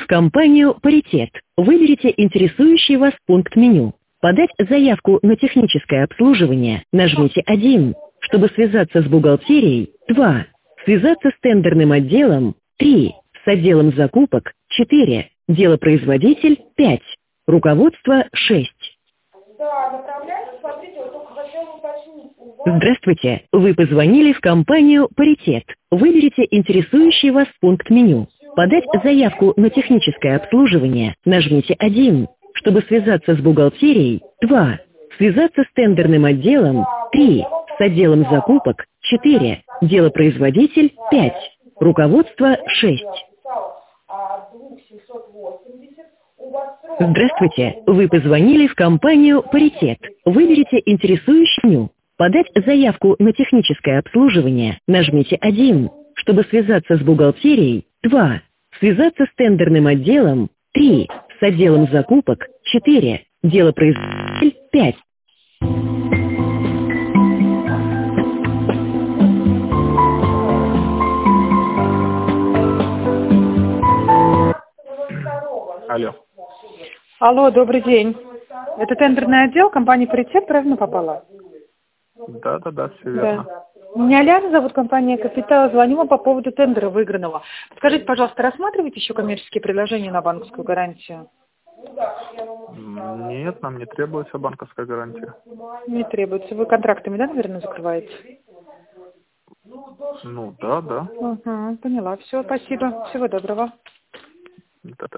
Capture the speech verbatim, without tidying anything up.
в компанию «Паритет». Выберите интересующий вас пункт меню. Подать заявку на техническое обслуживание. Нажмите один. Чтобы связаться с бухгалтерией. два. Связаться с тендерным отделом. три. С отделом закупок. четыре. Делопроизводитель. пять. Руководство. шесть. Да, направляйте, смотрите, вот только хотела уточнить. У вас... Здравствуйте. Вы позвонили в компанию «Паритет». Выберите интересующий вас пункт меню. Подать заявку на техническое обслуживание. Нажмите один. Чтобы связаться с бухгалтерией. два. Связаться с тендерным отделом. три. С отделом закупок. четыре. Делопроизводитель. пять. Руководство. шесть. Здравствуйте. Вы позвонили в компанию «Паритет». Выберите интересующий меню. Подать заявку на техническое обслуживание. Нажмите один. Чтобы связаться с бухгалтерией. два. Связаться с тендерным отделом. три. С отделом закупок. четыре. Делопроизводитель. пять. Алло. Алло, добрый день. Это тендерный отдел компании «Паритет», правильно попала? Да, да, да, все верно. Да. Меня Ляна зовут, компания «Капитал». Звоню вам по поводу тендера выигранного. Скажите, пожалуйста, рассматриваете еще коммерческие предложения на банковскую гарантию? Нет, нам не требуется банковская гарантия. Не требуется. Вы контрактами, да, наверное, закрываете? Ну, да, да. Угу, поняла. Все, спасибо. Всего доброго. Да,